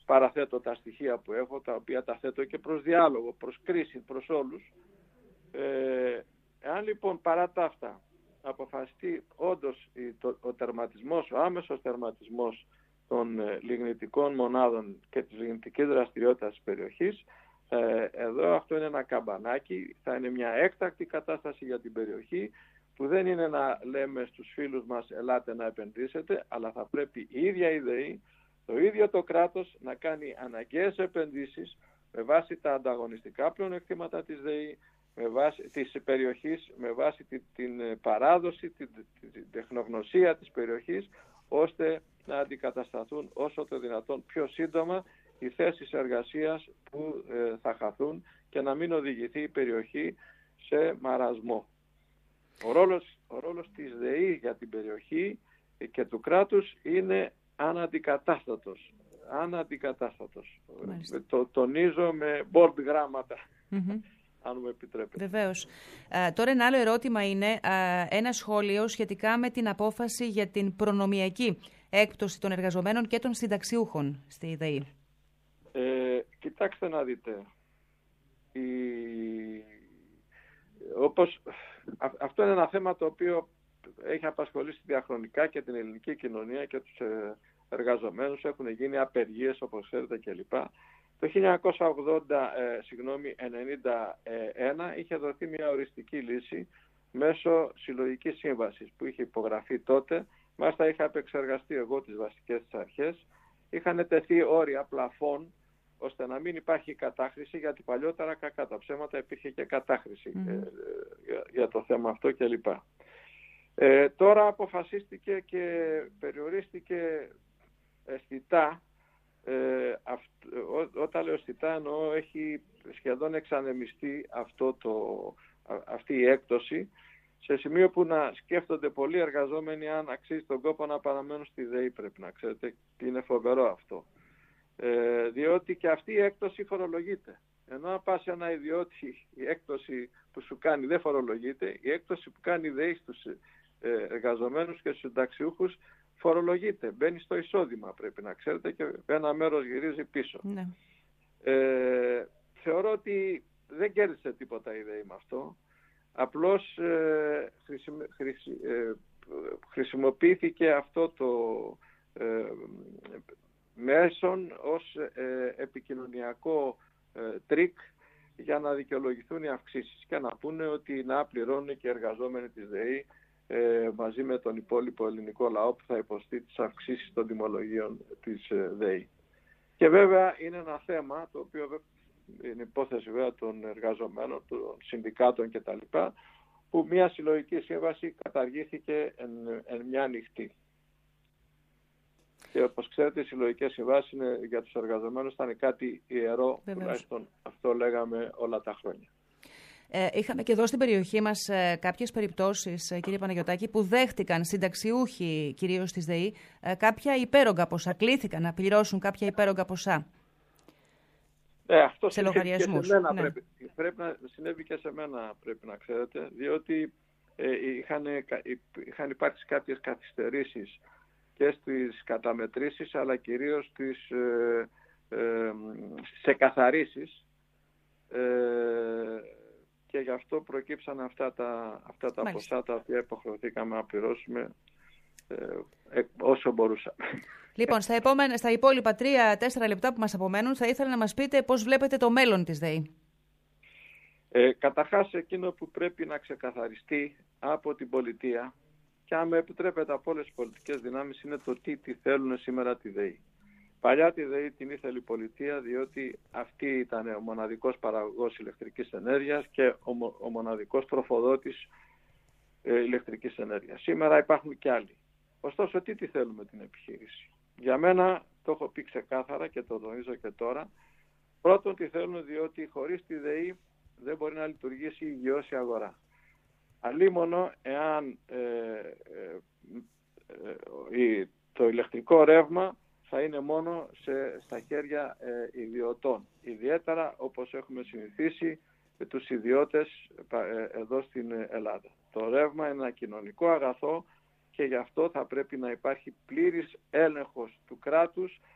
παραθέτω τα στοιχεία που έχω, τα οποία τα θέτω και προς διάλογο, προς κρίση, προς όλους. Ε, εάν λοιπόν παρά τα αυτά αποφασιστεί όντως το, ο τερματισμός, ο άμεσος τερματισμός των ε, λιγνητικών μονάδων και της λιγνητικής δραστηριότητας της περιοχής, ε, εδώ αυτό είναι ένα καμπανάκι, θα είναι μια έκτακτη κατάσταση για την περιοχή, που δεν είναι να λέμε στους φίλους μας ελάτε να επενδύσετε, αλλά θα πρέπει η ίδια η ΔΕΗ, το ίδιο το κράτος να κάνει αναγκαίες επενδύσεις με βάση τα ανταγωνιστικά πλεονεκτήματα της ΔΕΗ, με βάση, της περιοχής, με βάση την, την παράδοση, την, την τεχνογνωσία της περιοχής, ώστε να αντικατασταθούν όσο το δυνατόν πιο σύντομα οι θέσεις εργασίας που ε, θα χαθούν και να μην οδηγηθεί η περιοχή σε μαρασμό. Ο ρόλος, ο ρόλος της ΔΕΗ για την περιοχή και του κράτους είναι αναντικατάστατος. Αναντικατάστατος. Το τονίζω με bold γράμματα, mm-hmm. αν μου επιτρέπετε. Βεβαίως. Ε, τώρα ένα άλλο ερώτημα είναι ε, ένα σχόλιο σχετικά με την απόφαση για την προνομιακή έκπτωση των εργαζομένων και των συνταξιούχων στη ΔΕΗ. Ε, κοιτάξτε να δείτε. Η... Όπως... Αυτό είναι ένα θέμα το οποίο έχει απασχολήσει διαχρονικά και την ελληνική κοινωνία και τους εργαζομένους. Έχουν γίνει απεργίες, όπως ξέρετε, κλπ. Το χίλια εννιακόσια ογδόντα, ε, συγγνώμη, ενενήντα ένα είχε δοθεί μια οριστική λύση μέσω συλλογικής σύμβασης που είχε υπογραφεί τότε. Μάλιστα είχα επεξεργαστεί εγώ τις βασικές της αρχές. Είχαν τεθεί όρια πλαφών ώστε να μην υπάρχει κατάχρηση, γιατί παλιότερα κακά τα ψέματα υπήρχε και κατάχρηση mm. ε, για, για το θέμα αυτό κλπ. Ε, τώρα αποφασίστηκε και περιορίστηκε αισθητά, ε, αυ, ό, όταν λέω αισθητά εννοώ έχει σχεδόν εξανεμιστεί αυτό το, α, αυτή η έκπτωση, σε σημείο που να σκέφτονται πολλοί εργαζόμενοι αν αξίζει τον κόπο να παραμένουν στη ΔΕΗ, πρέπει να ξέρετε, είναι φοβερό αυτό. Ε, διότι και αυτή η έκπτωση φορολογείται. Ενώ αν πας σε ένα ιδιώτη, η έκπτωση που σου κάνει δεν φορολογείται, η έκπτωση που κάνει η ΔΕΗ στους ε, εργαζομένους και στους συνταξιούχους φορολογείται. Μπαίνει στο εισόδημα, πρέπει να ξέρετε, και ένα μέρος γυρίζει πίσω. Ναι. Ε, θεωρώ ότι δεν κέρδισε τίποτα η ΔΕΗ με αυτό. Απλώς ε, χρησιμο, χρησι, ε, χρησιμοποιήθηκε αυτό το ε, μέσον ως ε, επικοινωνιακό ε, τρίκ για να δικαιολογηθούν οι αυξήσεις και να πούνε ότι να πληρώνουν και οι εργαζόμενοι της ΔΕΗ ε, μαζί με τον υπόλοιπο ελληνικό λαό που θα υποστεί τις αυξήσεις των τιμολογίων της ε, ΔΕΗ. Και βέβαια είναι ένα θέμα το οποίο είναι υπόθεση βέβαια των εργαζομένων, των συνδικάτων κτλ. Που μια συλλογική σύμβαση καταργήθηκε εν, εν μια νυχτή. Και όπως ξέρετε, οι συλλογικές συμβάσεις είναι, για τους εργαζομένους θα είναι κάτι ιερό, βεβαίως. Τουλάχιστον αυτό λέγαμε όλα τα χρόνια. Ε, είχαμε και εδώ στην περιοχή μας ε, κάποιες περιπτώσεις, ε, κύριε Παναγιωτάκη, που δέχτηκαν συνταξιούχοι, κυρίως της ΔΕΗ, ε, κάποια υπέρογκα ποσά, κλήθηκαν να πληρώσουν κάποια υπέρογκα ποσά. Ε, αυτό σε λογαριασμούς. Σε μένα, ναι. πρέπει, πρέπει να συνέβη και σε μένα, πρέπει να ξέρετε, διότι ε, είχαν, είχαν υπάρξει κάποιες καθυστερήσεις και στις καταμετρήσεις, αλλά κυρίως στις ε, ε, σε καθαρίσεις, ε, και γι' αυτό προκύψαν αυτά τα, αυτά τα ποσά τα οποία υποχρεωθήκαμε να πληρώσουμε ε, όσο μπορούσα. Λοιπόν, στα, επόμενα, στα υπόλοιπα τρία-τέσσερα λεπτά που μας απομένουν, θα ήθελα να μας πείτε πώς βλέπετε το μέλλον της ΔΕΗ. Ε, καταρχάς, εκείνο που πρέπει να ξεκαθαριστεί από την πολιτεία, και αν με επιτρέπετε από όλες τις πολιτικές δυνάμεις, είναι το τι τη θέλουν σήμερα τη ΔΕΗ. Παλιά τη ΔΕΗ την ήθελε η πολιτεία, διότι αυτή ήταν ο μοναδικός παραγωγός ηλεκτρικής ενέργειας και ο, μο, ο μοναδικός τροφοδότης ε, ηλεκτρικής ενέργειας. Σήμερα υπάρχουν και άλλοι. Ωστόσο, τι τη θέλουμε την επιχείρηση. Για μένα, το έχω πει ξεκάθαρα και το τονίζω και τώρα, πρώτον τη θέλουν διότι χωρίς τη ΔΕΗ δεν μπορεί να λειτουργήσει η υγιώση αγορά. Αλίμονο εάν ε, ε, ε, το ηλεκτρικό ρεύμα θα είναι μόνο σε, στα χέρια ε, ιδιωτών. Ιδιαίτερα όπως έχουμε συνηθίσει με τους ιδιώτες ε, εδώ στην Ελλάδα. Το ρεύμα είναι ένα κοινωνικό αγαθό και γι' αυτό θα πρέπει να υπάρχει πλήρης έλεγχος του κράτους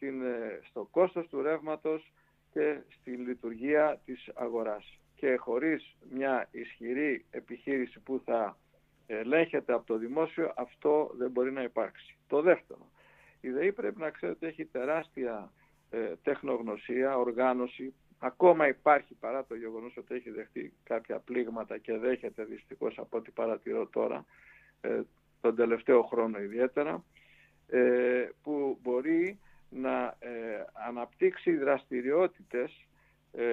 στην, στο κόστος του ρεύματος και στη λειτουργία της αγοράς. Και χωρίς μια ισχυρή επιχείρηση που θα ελέγχεται από το δημόσιο, αυτό δεν μπορεί να υπάρξει. Το δεύτερο, η ΔΕΗ πρέπει να ξέρετε έχει τεράστια ε, τεχνογνωσία, οργάνωση. Ακόμα υπάρχει, παρά το γεγονός ότι έχει δεχτεί κάποια πλήγματα και δέχεται δυστυχώς από ό,τι παρατηρώ τώρα, ε, τον τελευταίο χρόνο ιδιαίτερα, ε, που μπορεί να ε, αναπτύξει δραστηριότητες ε,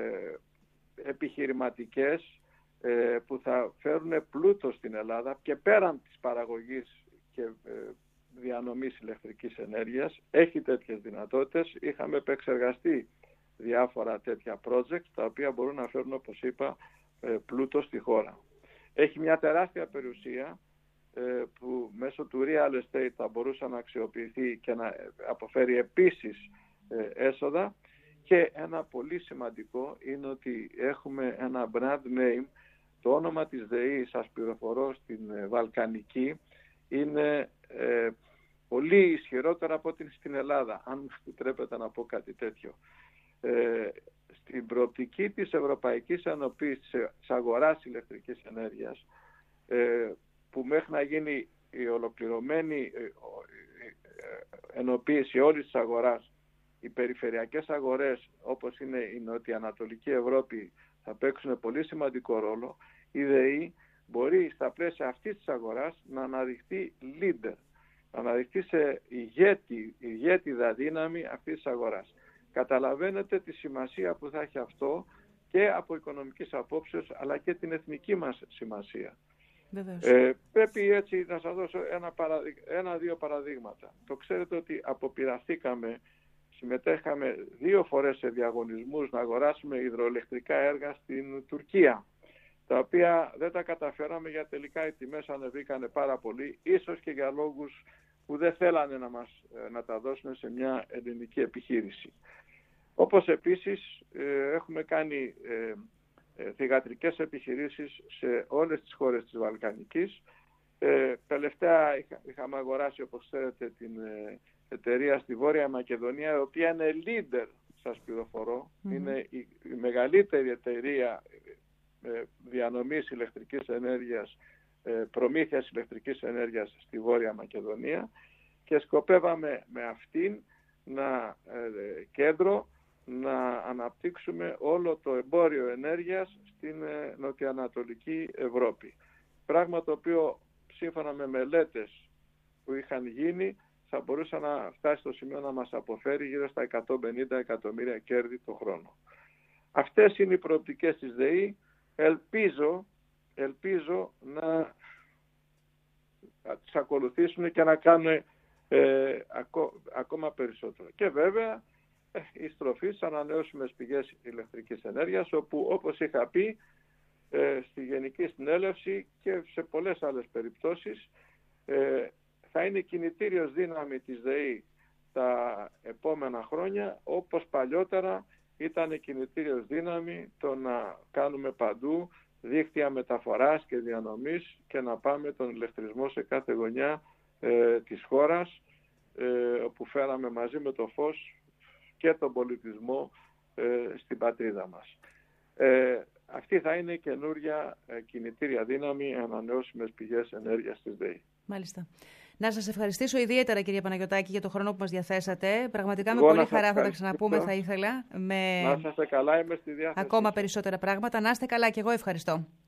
επιχειρηματικές ε, που θα φέρουν πλούτο στην Ελλάδα και πέραν της παραγωγής και ε, διανομής ηλεκτρικής ενέργειας. Έχει τέτοιες δυνατότητες. Είχαμε επεξεργαστεί διάφορα τέτοια project τα οποία μπορούν να φέρουν, όπως είπα, ε, πλούτο στη χώρα. Έχει μια τεράστια περιουσία ε, που μέσω του real estate θα μπορούσε να αξιοποιηθεί και να αποφέρει επίσης ε, έσοδα. Και ένα πολύ σημαντικό είναι ότι έχουμε ένα brand name. Το όνομα της ΔΕΗ, σας πληροφορώ, στην Βαλκανική είναι ε, πολύ ισχυρότερο από την στην Ελλάδα, αν μου επιτρέπετε να πω κάτι τέτοιο. Ε, στην προοπτική της Ευρωπαϊκής Ενοποίησης της αγοράς ηλεκτρικής ενέργειας, ε, που μέχρι να γίνει η ολοκληρωμένη ε, ε, ενοποίηση όλης της αγοράς, οι περιφερειακές αγορές όπως είναι η Νοτιοανατολική Ευρώπη θα παίξουν πολύ σημαντικό ρόλο. Η ΔΕΗ μπορεί στα πλαίσια αυτής της αγοράς να αναδειχθεί leader, να αναδειχθεί σε ηγέτη, ηγέτιδα δύναμη αυτής της αγοράς. Καταλαβαίνετε τη σημασία που θα έχει αυτό και από οικονομικής απόψεως αλλά και την εθνική μας σημασία. Ε, πρέπει έτσι να σας δώσω ένα, παραδείγμα, ένα-δύο παραδείγματα. Το ξέρετε ότι αποπειραθήκαμε, συμμετέχαμε δύο φορές σε διαγωνισμούς να αγοράσουμε υδροελεκτρικά έργα στην Τουρκία, τα οποία δεν τα καταφέραμε γιατί τελικά οι τιμές ανεβήκανε πάρα πολύ, ίσως και για λόγους που δεν θέλανε να, μας, να τα δώσουν σε μια ελληνική επιχείρηση. Όπως επίσης ε, έχουμε κάνει ε, ε, θυγατρικές επιχειρήσεις σε όλες τις χώρες της Βαλκανικής. Ε, τελευταία είχα, είχαμε αγοράσει, όπως ξέρετε, την ε, εταιρεία στη Βόρεια Μακεδονία, η οποία είναι leader, σας πληροφορώ, mm-hmm. είναι η, η μεγαλύτερη εταιρεία ε, διανομής ηλεκτρικής ενέργειας, ε, προμήθειας ηλεκτρικής ενέργειας στη Βόρεια Μακεδονία, και σκοπεύαμε με αυτήν να ε, κέντρο να αναπτύξουμε όλο το εμπόριο ενέργειας στην ε, νοτιοανατολική Ευρώπη. Πράγμα το οποίο σύμφωνα με μελέτες που είχαν γίνει θα μπορούσε να φτάσει στο σημείο να μας αποφέρει γύρω στα εκατόν πενήντα εκατομμύρια κέρδη το χρόνο. Αυτές είναι οι προοπτικές της ΔΕΗ. Ελπίζω, ελπίζω να τις ακολουθήσουν και να κάνουν ε, ακό, ακόμα περισσότερο. Και βέβαια ε, η στροφή στις ανανεώσιμες πηγές ηλεκτρικής ενέργειας, όπου όπως είχα πει ε, στη Γενική Συνέλευση και σε πολλές άλλες περιπτώσεις ε, θα είναι κινητήριος δύναμη της ΔΕΗ τα επόμενα χρόνια, όπως παλιότερα ήταν κινητήριος δύναμη το να κάνουμε παντού δίκτυα μεταφοράς και διανομής και να πάμε τον ηλεκτρισμό σε κάθε γωνιά ε, της χώρας, ε, όπου φέραμε μαζί με το φως και τον πολιτισμό ε, στην πατρίδα μας. Ε, αυτή θα είναι η καινούρια ε, κινητήρια δύναμη ανανεώσιμες πηγές ενέργειας της ΔΕΗ. Μάλιστα. Να σας ευχαριστήσω ιδιαίτερα, κυρία Παναγιωτάκη, για το χρόνο που μας διαθέσατε. Πραγματικά με πολύ χαρά θα τα ξαναπούμε, θα ήθελα. Με... Να είστε καλά, είμαι στη διάθεση. Ακόμα περισσότερα πράγματα. Να είστε καλά και εγώ ευχαριστώ.